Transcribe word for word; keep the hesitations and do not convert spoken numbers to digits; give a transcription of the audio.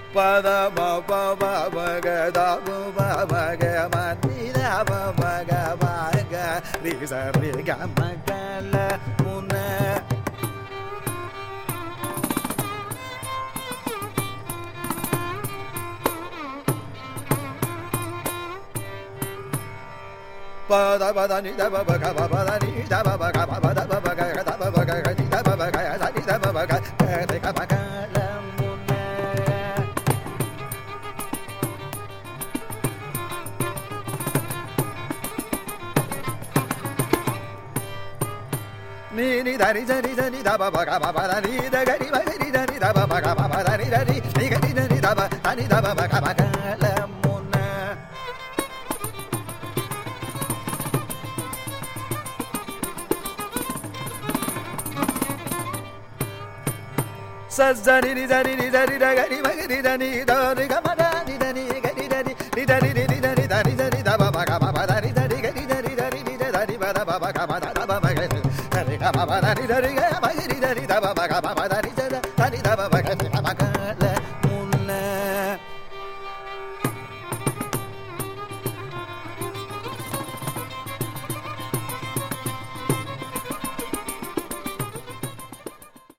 பத பப பக தப பக மனித பக பக ரி சரி கம கல முன பத பத நி தப பக பத நி தப பக பத பக தப பக நி தப பக சரி தப பக ரி கம கல முன நீ நி தரி சரி சரி தப பக பத நி த கரி மகரி தரி தப பக பத நி தரி நி கரி தரி தப தனி தப பக கல முன சரி ரி சரி ரி சரி ர கரி மகரி தனி தரி கம தனி தனி கரி தரி ரி தரி ரி தரி தரி தரி தப பக பத நி தரி கரி தரி தரி ரி தரி பத பக பத தப பக தரி கம பத நி தரி க மகரி தரி தப பக பத நி